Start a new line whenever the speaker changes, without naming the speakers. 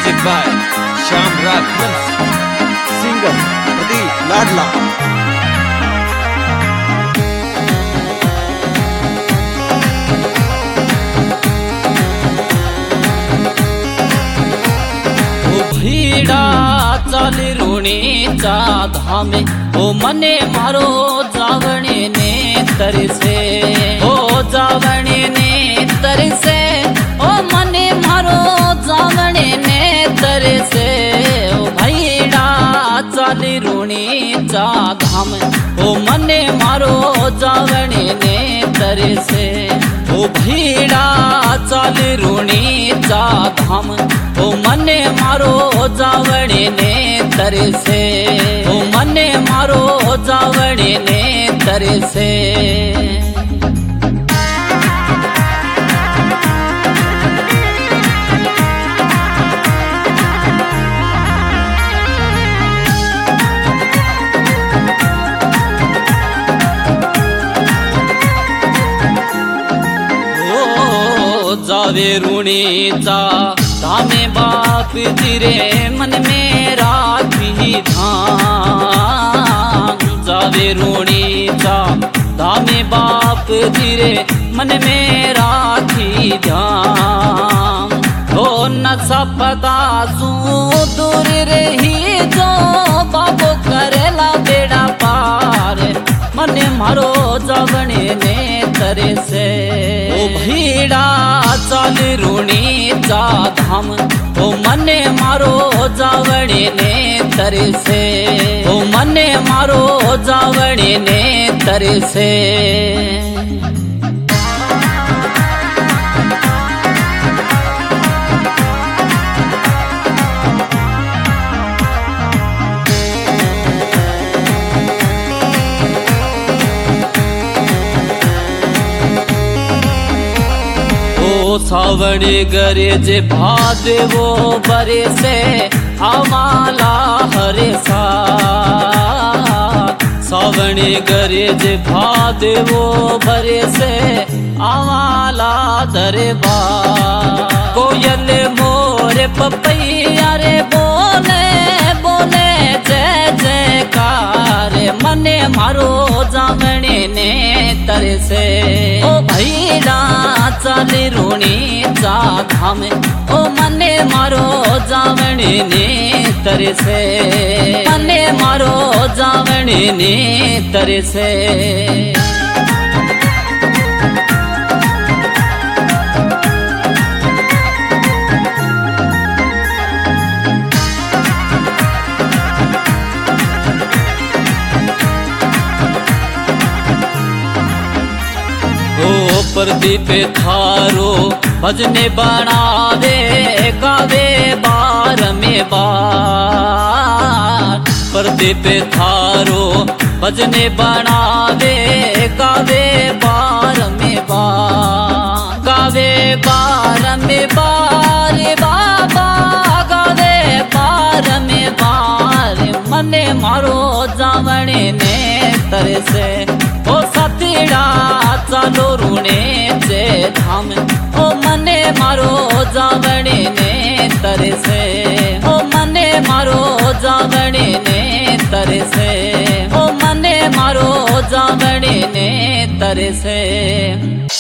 Music by Shyam राग singer Pradeep लाडला।
भीड़ा चाली रुणीचा धामे हो मने मारो जावणे ने तरसे हो जावणे ने तरसे ओ मने मारो जावणे ने तरसे ओ भीड़ा चाली रुणीचा धामे हो मने मारो जावणे ने तरसे ओ भीड़ा चाली रुणीचा धाम ओ मने मारो जावणे ने तरसे ओ मने मारो जावणे ने तरसे। जावे रुणीचा धामे बाप जिरे मन में राखी धाम जावे रुणीचा धामे बाप जिरे मन में राखी ध्यान हो न सपदा सू दूर रही जो बाबो करेला बेड़ा पार मने मारो जावणे ने तरसे ओ भीड़ा चाल रुणीचा धाम ओ मने मारो जावणे ने तरसे ओ मने मारो जावणे ने तरसे। सावण गरजे भादे वो बरे से आमाला हरे सा सावण गरजे भादे वो बरे से आमाला दरबा कोयल मोरे पपैया रे बोले बोले जय जयकार मने मारो जावणे ने तरसे ओ भैया चाली रुणीचा धाम ओ मने मारो जावणे ने तरसे मने मारो जावणे ने तरसे। प्रदीप थारो भजने बनावे गावे बार में बार प्रदीप थारो भजने बनावे गावे बार में बार गावे बार में बार बाबा गावे बार में बार मने मारो जावणे ने तरसे ओ सतीड़ा चालो रुणीचे धाम ओ मने मारो जावणे ने तरसे ओ मने मारो जावणे ने तरसे ओ मने मारो जावणे ने तरसे।